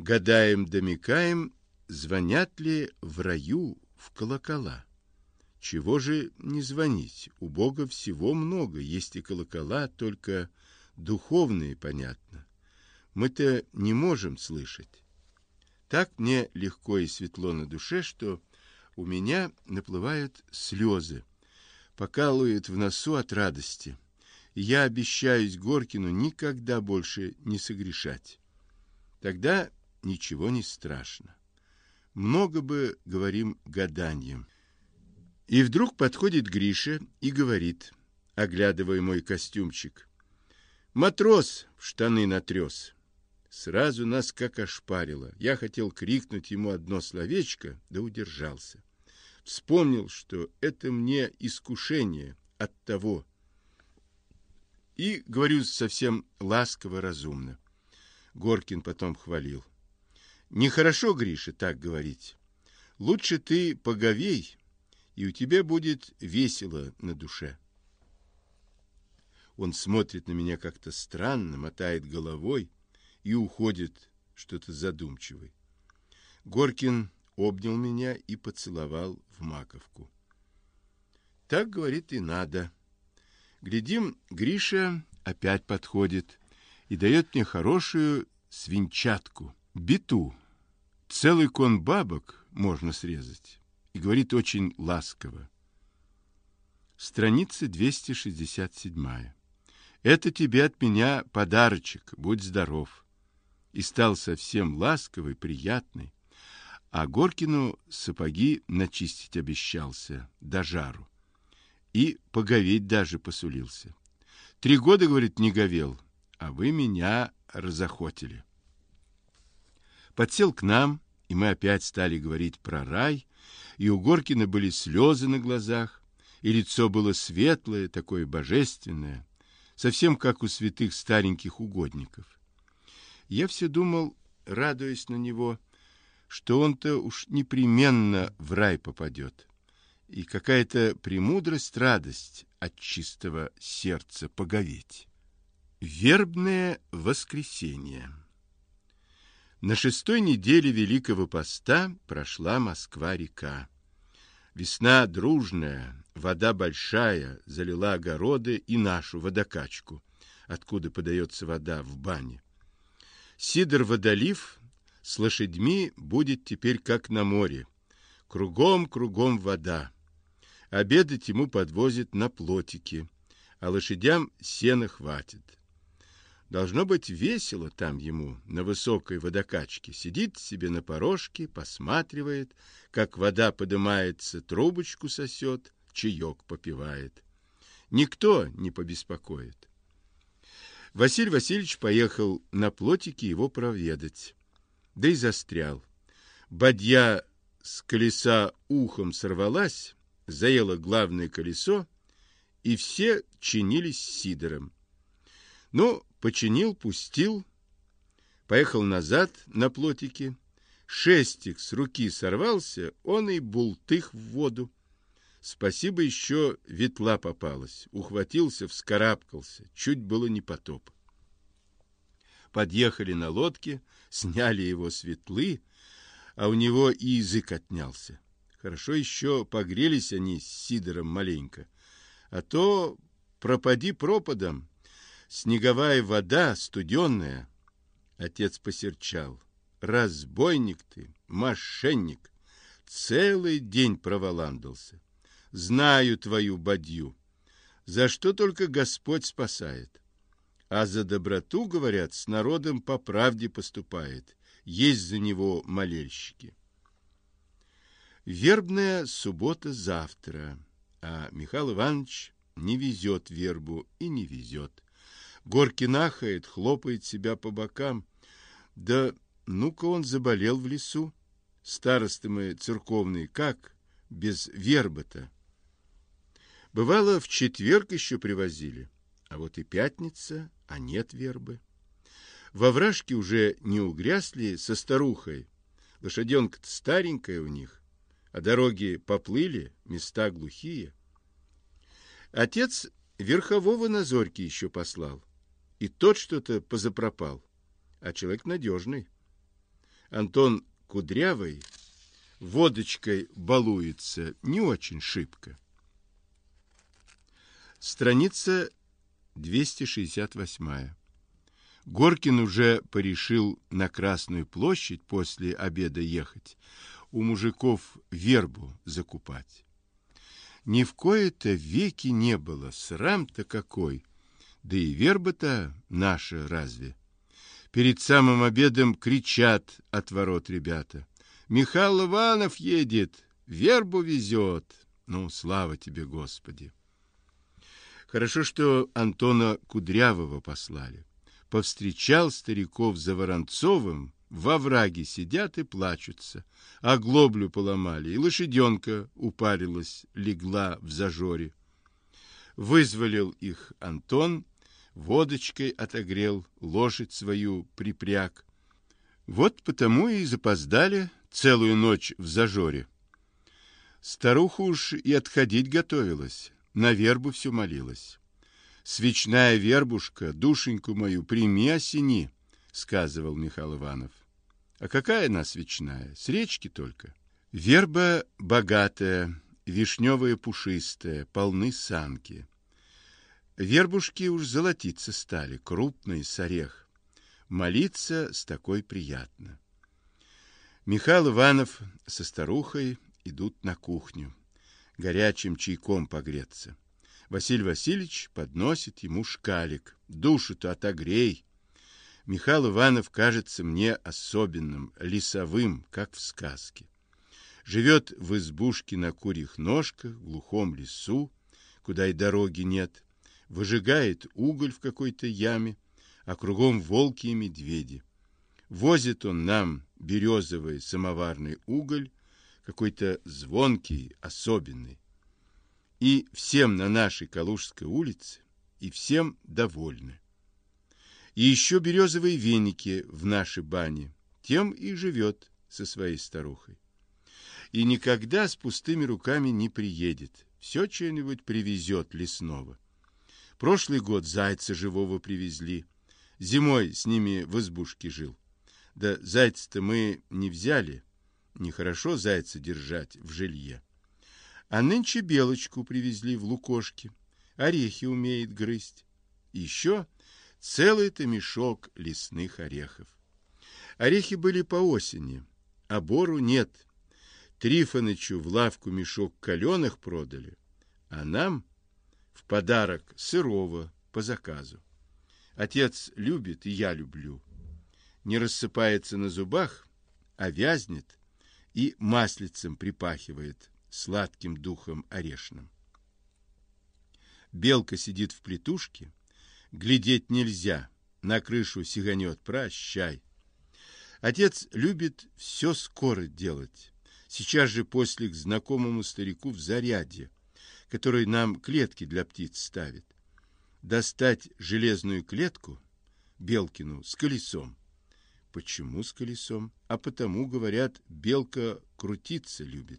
Гадаем, домикаем, звонят ли в раю в колокола. Чего же не звонить? У Бога всего много, есть и колокола, только духовные, понятно. Мы-то не можем слышать. Так мне легко и светло на душе, что у меня наплывают слезы, покалывает в носу от радости. И я обещаюсь Горкину никогда больше не согрешать. Тогда ничего не страшно. Много бы, говорим, гаданьем. И вдруг подходит Гриша и говорит, оглядывая мой костюмчик: «Матрос в штаны натрес». Сразу нас как ошпарило. Я хотел крикнуть ему одно словечко, да удержался. Вспомнил, что это мне искушение от того. И говорю совсем ласково, разумно. Горкин потом хвалил. Нехорошо, Гриша, так говорить. Лучше ты поговей, и у тебя будет весело на душе. Он смотрит на меня как-то странно, мотает головой и уходит, что-то задумчивый. Горкин обнял меня и поцеловал в маковку. Так, говорит, и надо. Глядим, Гриша опять подходит и дает мне хорошую свинчатку, биту. Целый кон бабок можно срезать. И говорит очень ласково. Страница 267. Это тебе от меня подарочек, будь здоров. И стал совсем ласковый, приятный. А Горкину сапоги начистить обещался до жару. И поговеть даже посулился. 3 года, говорит, не говел, а вы меня разохотили. Подсел к нам, и мы опять стали говорить про рай, и у Горкина были слезы на глазах, и лицо было светлое, такое божественное, совсем как у святых стареньких угодников. Я все думал, радуясь на него, что он-то уж непременно в рай попадет, и какая-то премудрость, радость от чистого сердца поговеть. Вербное воскресенье. На 6-й неделе Великого Поста прошла Москва-река. Весна дружная, вода большая, залила огороды и нашу водокачку, откуда подается вода в бане. Сидор-водолив с лошадьми будет теперь как на море. Кругом вода. Обедать ему подвозят на плотике, а лошадям сена хватит. Должно быть весело там ему на высокой водокачке. Сидит себе на порожке, посматривает, как вода подымается, трубочку сосет, чаек попивает. Никто не побеспокоит. Василий Васильевич поехал на плотике его проведать, да и застрял. Бадья с колеса ухом сорвалась, заела главное колесо, и все чинились с Сидором. Ну, починил, пустил, поехал назад на плотике, шестик с руки сорвался, он и бултых в воду. Спасибо, еще ветла попалась, ухватился, вскарабкался, чуть было не потоп. Подъехали на лодке, сняли его с ветлы, а у него и язык отнялся. Хорошо еще погрелись они с Сидором маленько, а то пропади пропадом. Снеговая вода студенная. Отец посерчал. Разбойник ты, мошенник. Целый день проволандался. Знаю твою бадью. За что только Господь спасает. А за доброту, говорят, с народом по правде поступает. Есть за него молельщики. Вербная суббота завтра, а Михаил Иванович не везет вербу и не везет. Горкин ахает, хлопает себя по бокам. Да ну-ка он заболел в лесу. Старосты мы церковные, как без вербы-то? Бывало, в четверг еще привозили, а вот и пятница, а нет вербы. Во вражке уже не угрязли со старухой. Лошаденка-то старенькая у них, а дороги поплыли, места глухие. Отец верхового на зорьке еще послал, и тот что-то позапропал, а человек надежный. Антон Кудрявый водочкой балуется не очень шибко. Страница 268. Горкин уже порешил на Красную площадь после обеда ехать, у мужиков вербу закупать. Ни в кои-то веки не было, срам-то какой, да и верба-то наша разве? Перед самым обедом кричат от ворот ребята: «Михаил Иванов едет, вербу везет!» Ну, слава тебе, Господи! Хорошо, что Антона Кудрявого послали. Повстречал стариков за Воронцовым, во враге сидят и плачутся, а глоблю поломали, и лошаденка упарилась, легла в зажоре. Вызволил их Антон, водочкой отогрел, лошадь свою припряг. Вот потому и запоздали целую ночь в зажоре. Старуха уж и отходить готовилась, на вербу все молилась. «Свечная вербушка, душеньку мою прими, осени», — сказывал Михаил Иванов. «А какая она свечная? С речки только». Верба богатая, вишневая пушистая, полны санки. Вербушки уж золотиться стали, крупные, с орех. Молиться с такой приятно. Михаил Иванов со старухой идут на кухню, горячим чайком погреться. Василий Васильевич подносит ему шкалик. «Душу-то отогрей!» Михаил Иванов кажется мне особенным, лесовым, как в сказке. Живет в избушке на курьих ножках, в глухом лесу, куда и дороги нет, выжигает уголь в какой-то яме, а кругом волки и медведи. Возит он нам березовый самоварный уголь, какой-то звонкий, особенный. И всем на нашей Калужской улице, и всем довольны. И еще березовые веники в нашей бане, тем и живет со своей старухой. И никогда с пустыми руками не приедет, все что-нибудь привезет лесного. Прошлый год зайца живого привезли, зимой с ними в избушке жил. Да зайца-то мы не взяли, нехорошо зайца держать в жилье. А нынче белочку привезли в лукошке, орехи умеет грызть. Еще целый-то мешок лесных орехов. Орехи были по осени, а бору нет. Трифонычу в лавку мешок каленых продали, а нам в подарок сырого по заказу. Отец любит, и я люблю. Не рассыпается на зубах, а вязнет и маслицем припахивает сладким духом орешным. Белка сидит в плетушке, глядеть нельзя, на крышу сиганет, прощай. Отец любит все скоро делать, сейчас же после к знакомому старику в Зарядье, который нам клетки для птиц ставит. Достать железную клетку, Белкину, с колесом. Почему с колесом? А потому, говорят, белка крутиться любит.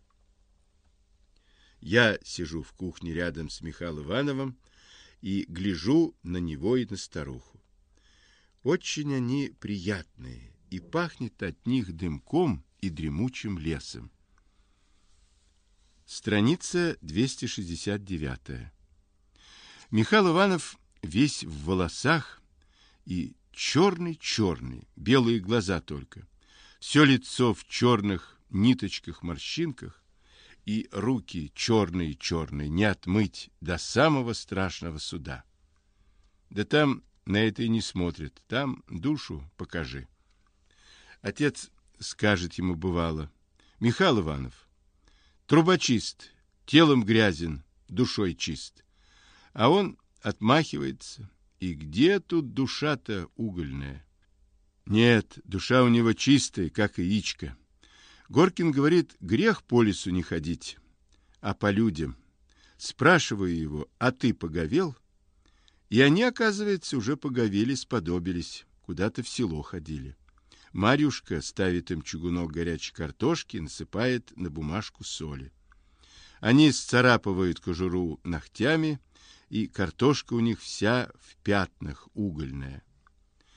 Я сижу в кухне рядом с Михаилом Ивановым и гляжу на него и на старуху. Очень они приятные, и пахнет от них дымком и дремучим лесом. Страница 269. Михаил Иванов весь в волосах и черный-черный, белые глаза только. Все лицо в черных ниточках-морщинках, и руки черные-черные, не отмыть до самого страшного суда. Да там на это и не смотрят, там душу покажи. Отец скажет ему бывало: «Михаил Иванов, трубочист, телом грязен, душой чист». А он отмахивается: «И где тут душа-то угольная?» Нет, душа у него чистая, как яичко. Горкин говорит: грех по лесу не ходить, а по людям. Спрашиваю его: а ты поговел? И они, оказывается, уже поговели, сподобились, куда-то в село ходили. Марьюшка ставит им чугунок горячей картошки, насыпает на бумажку соли. Они сцарапывают кожуру ногтями, и картошка у них вся в пятнах угольная.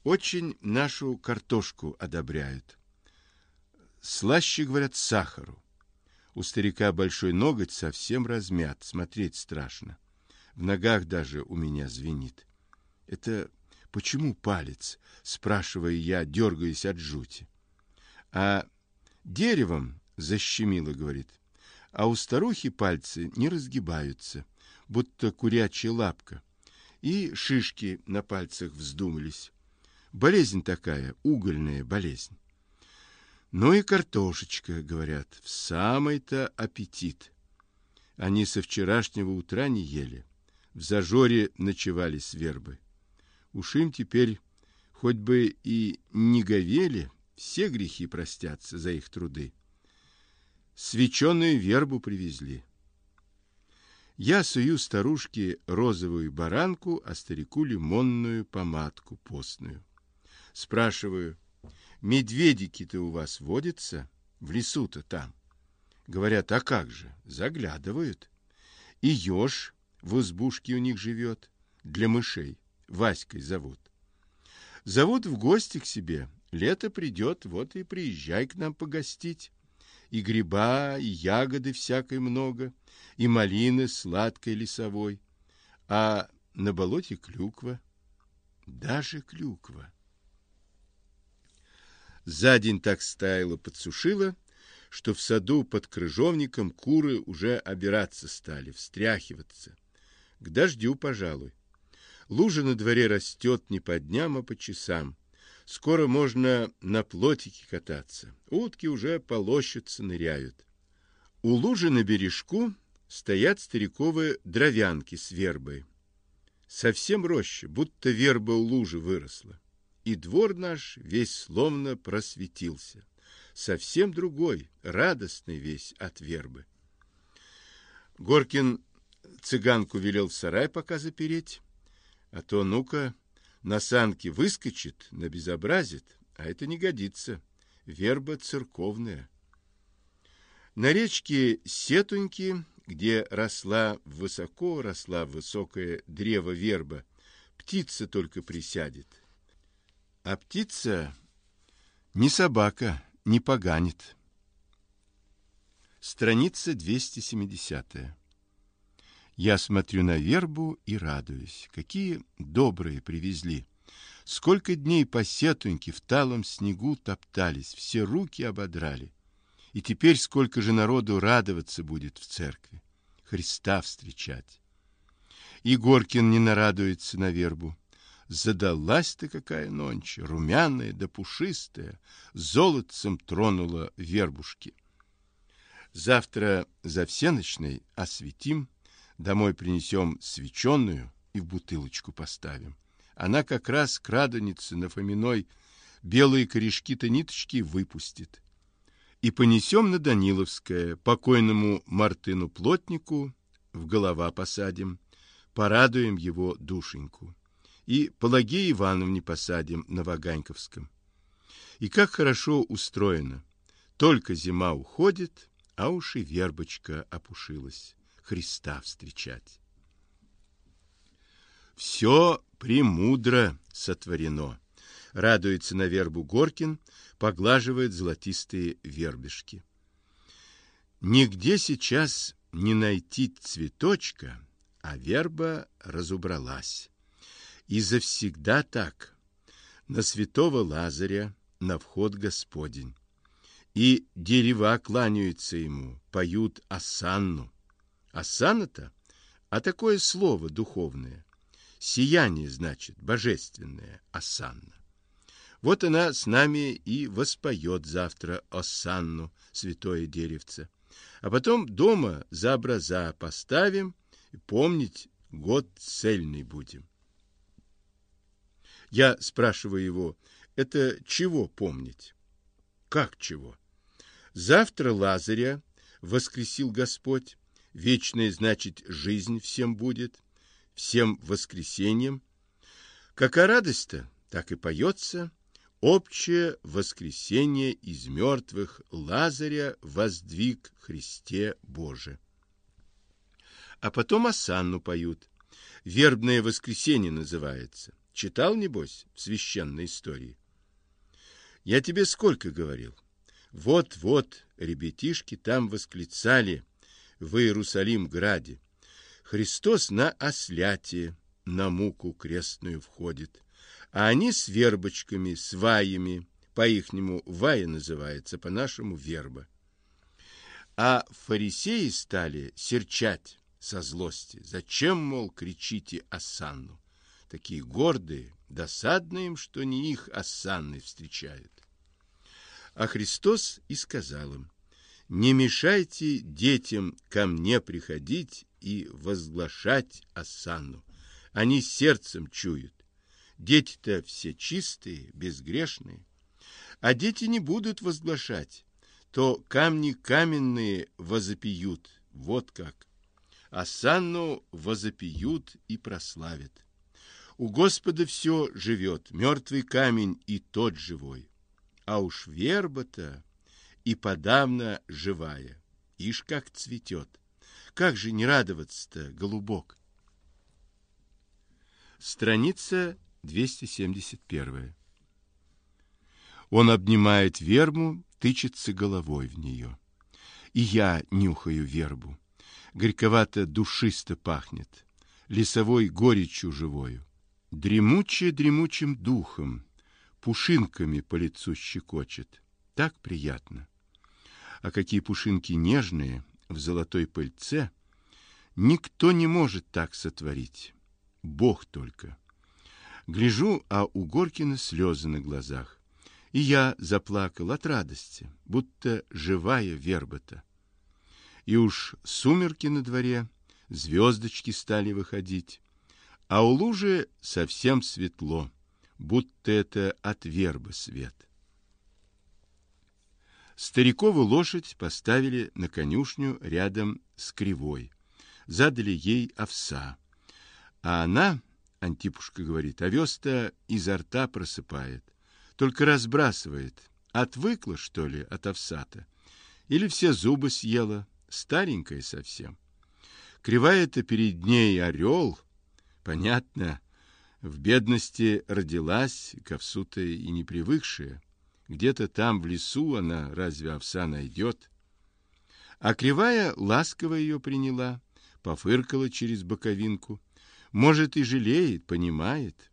Очень нашу картошку одобряют. Слаще, говорят, сахару. У старика большой ноготь совсем размят, смотреть страшно. В ногах даже у меня звенит. Это почему палец? Спрашиваю я, дергаясь от жути. А деревом защемило, говорит. А у старухи пальцы не разгибаются, будто курячая лапка. И шишки на пальцах вздумались. Болезнь такая, угольная болезнь. Ну и картошечка, говорят, в самый-то аппетит. Они со вчерашнего утра не ели. В зажоре ночевали с вербы. Уж им теперь хоть бы и не говели, все грехи простятся за их труды. Свеченую вербу привезли. Я сую старушке розовую баранку, а старику лимонную помадку постную. Спрашиваю: медведики-то у вас водятся? В лесу-то там. Говорят: а как же, заглядывают. И еж в избушке у них живет, для мышей, Васькой зовут. Зовут в гости к себе. Лето придет, вот и приезжай к нам погостить. И гриба, и ягоды всякой много, и малины сладкой лесовой. А на болоте клюква, даже клюква. За день так стаяло, подсушило, что в саду под крыжовником куры уже обираться стали, встряхиваться. К дождю, пожалуй. Лужа на дворе растет не по дням, а по часам. Скоро можно на плотике кататься. Утки уже полощутся, ныряют. У лужи на бережку стоят стариковые дровянки с вербой. Совсем роща, будто верба у лужи выросла. И двор наш весь словно просветился. Совсем другой, радостный весь от вербы. Горкин цыганку велел в сарай пока запереть, а то, ну-ка, на санки выскочит, набезобразит, а это не годится. Верба церковная. На речке Сетуньки, где росла высокое древо верба, птица только присядет. А птица не собака, не поганит. Страница 270. Я смотрю на вербу и радуюсь. Какие добрые привезли. Сколько дней по Сетуньке в талом снегу топтались, все руки ободрали. И теперь сколько же народу радоваться будет в церкви, Христа встречать. И Горкин не нарадуется на вербу. Задалась-то какая нонче, румяная да пушистая, золотцем тронула вербушки. Завтра за всеночной осветим, домой принесем свеченую и в бутылочку поставим. Она как раз к Радонице на Фоминой белые корешки-то ниточки выпустит. И понесем на Даниловское, покойному Мартыну-плотнику в голова посадим, порадуем его душеньку. И Пелагее Ивановне посадим на Ваганьковском. И как хорошо устроено. Только зима уходит, а уж и вербочка опушилась. Христа встречать. Все премудро сотворено. Радуется на вербу Горкин, поглаживает золотистые вербешки. Нигде сейчас не найти цветочка, а верба разубралась. И завсегда так. На святого Лазаря на вход Господень. И дерева кланяются ему, поют осанну. Осанна-то, а такое слово духовное. Сияние, значит, божественное, осанна. Вот она с нами и воспоет завтра осанну, святое деревце. А потом дома за образа поставим и помнить год цельный будем. Я спрашиваю его: это чего помнить? Как чего? Завтра Лазаря воскресил Господь, вечная, значит, жизнь всем будет, всем воскресеньем. Какая радость-то, так и поется: общее воскресение из мертвых Лазаря воздвиг Христе Боже. А потом осанну поют. Вербное воскресенье называется. Читал, небось, в священной истории? Я тебе сколько говорил? Вот-вот ребятишки там восклицали в Иерусалим-граде: Христос на осляте на муку крестную входит, а они с вербочками, сваями, по-ихнему вая называется, по-нашему верба. А фарисеи стали серчать со злости: зачем, мол, кричите осанну? Такие гордые, досадно им, что не их осанны встречают. А Христос и сказал им: не мешайте детям ко мне приходить и возглашать осанну. Они сердцем чуют. Дети-то все чистые, безгрешные. А дети не будут возглашать, то камни каменные возопьют. Вот как. Осанну возопьют и прославят. У Господа все живет, мертвый камень и тот живой. А уж верба-то и подавно живая. Ишь, как цветет. Как же не радоваться-то, голубок? Страница 271. Он обнимает вербу, тычется головой в нее. И я нюхаю вербу. Горьковато-душисто пахнет, лесовой горечью живою. Дремучим духом, пушинками по лицу щекочет. Так приятно. А какие пушинки нежные, в золотой пыльце, никто не может так сотворить. Бог только. Гляжу, а у Горкина слезы на глазах. И я заплакал от радости, будто живая верба-то. И уж сумерки на дворе, звездочки стали выходить, а у лужи совсем светло, будто это от вербы свет. Старикову лошадь поставили на конюшню рядом с кривой, задали ей овса, а она, Антипушка говорит, овес-то изо рта просыпает, только разбрасывает. Отвыкла, что ли, от овса-то? Или все зубы съела, старенькая совсем? Кривая-то перед ней орел. Понятно, в бедности родилась, к овсу-то и не привыкшая. Где-то там в лесу она разве овса найдет? А кривая ласково ее приняла, пофыркала через боковинку. Может, и жалеет, понимает.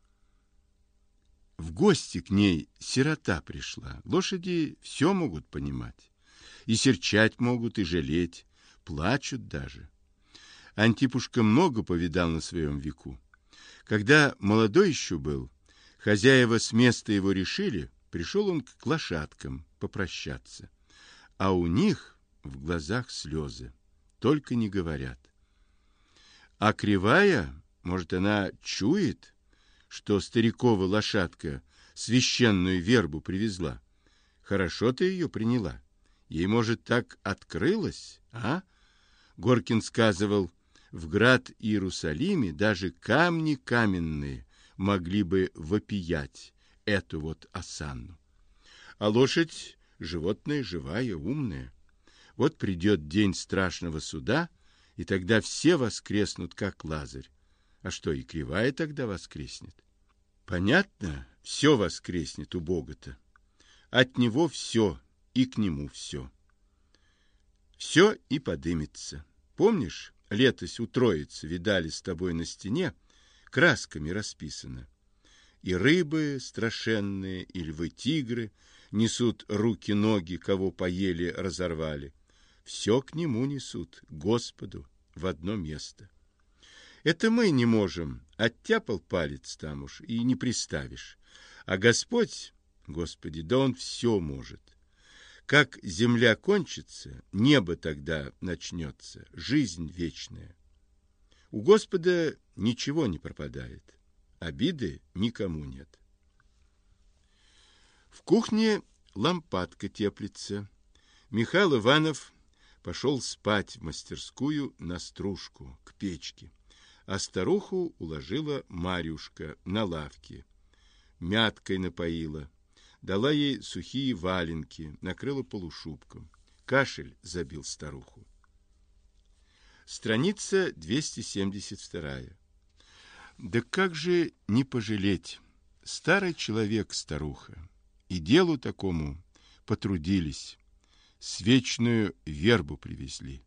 В гости к ней сирота пришла. Лошади все могут понимать. И серчать могут, и жалеть. Плачут даже. Антипушка много повидал на своем веку. Когда молодой еще был, хозяева с места его решили, пришел он к лошадкам попрощаться. А у них в глазах слезы, только не говорят. А кривая, может, она чует, что старикова лошадка священную вербу привезла. Хорошо ты ее приняла. Ей, может, так открылось, а? Горкин сказывал, в град Иерусалиме даже камни каменные могли бы вопиять эту вот осанну. А лошадь животное живая, умная. Вот придет день страшного суда, и тогда все воскреснут, как Лазарь. А что, и кривая тогда воскреснет? Понятно, все воскреснет у Бога-то. От него все, и к нему все. Все и подымется. Помнишь, летось у Троицы видали с тобой на стене, красками расписано. И рыбы страшенные, и львы-тигры несут руки-ноги, кого поели, разорвали. Все к нему несут, Господу, в одно место. Это мы не можем, оттяпал палец там уж, и не приставишь. А Господь, Господи, да Он все может. Как земля кончится, небо тогда начнется, жизнь вечная. У Господа ничего не пропадает, обиды никому нет. В кухне лампадка теплится. Михаил Иванов пошел спать в мастерскую на стружку, к печке, а старуху уложила Марьюшка на лавке, мяткой напоила, дала ей сухие валенки, накрыла полушубком. Кашель забил старуху. Страница 272. Да как же не пожалеть? Старый человек, старуха, и делу такому потрудились, свечную вербу привезли.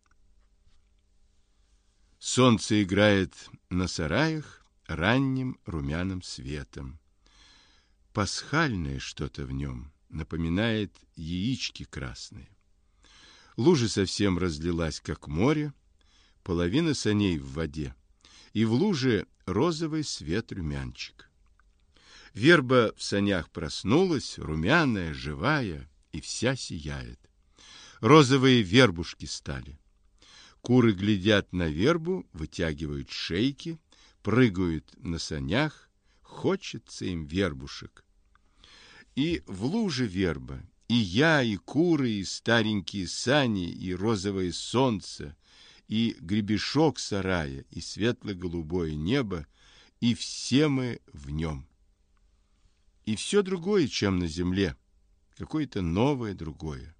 Солнце играет на сараях ранним румяным светом. Пасхальное что-то в нем напоминает яички красные. Лужа совсем разлилась, как море, половина саней в воде, и в луже розовый свет румянчик. Верба в санях проснулась, румяная, живая, и вся сияет. Розовые вербушки стали. Куры глядят на вербу, вытягивают шейки, прыгают на санях, хочется им вербушек. И в луже верба, и я, и куры, и старенькие сани, и розовое солнце, и гребешок сарая, и светло-голубое небо, и все мы в нем. И все другое, чем на земле, какое-то новое другое.